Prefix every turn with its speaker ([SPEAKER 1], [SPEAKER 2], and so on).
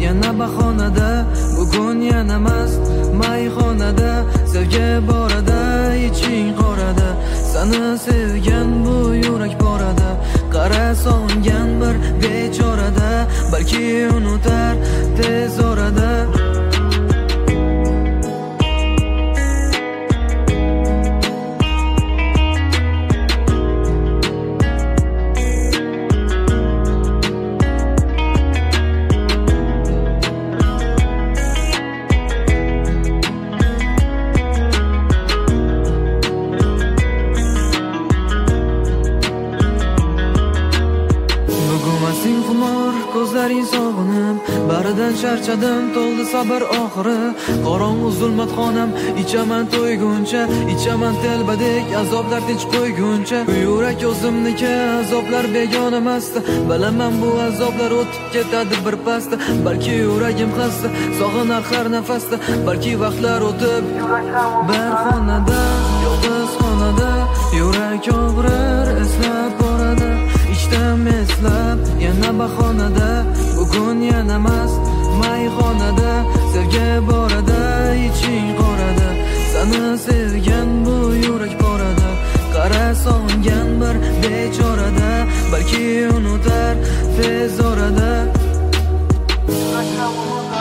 [SPEAKER 1] yana bahonada, bugun yana mast mayxonada. Sevgi borada, iching qorada, seni sevgan bu yurak borada. Qara sog'ingan bir bechorada, balki unutar tez orada. Sen xumor, ko'zlaring sog'inib, baridan charchadim, to'ldi sabr oxiri. Qorong'u zulmatxonam, ichaman to'yguncha, ichaman telbadek azoblar tinch qo'yguncha. Yurak o'zimniki, azoblar begona emasdi. Bilaman bu azoblar o'tib ketadi bir pasda. Balki yuragim xasta, sog'inar har nafasda. Balki vaqtlar o'tib, bir xonada, yolg'iz xonada, yurak og'rir, eslab boradi. İçtim eslab, yana bahonada, bugun yana mast mayxonada. Sevgi borada, iching qorada, seni sevgan bu yurak borada. Qara sog'ingan bir bechorada, balki unutar tez orada.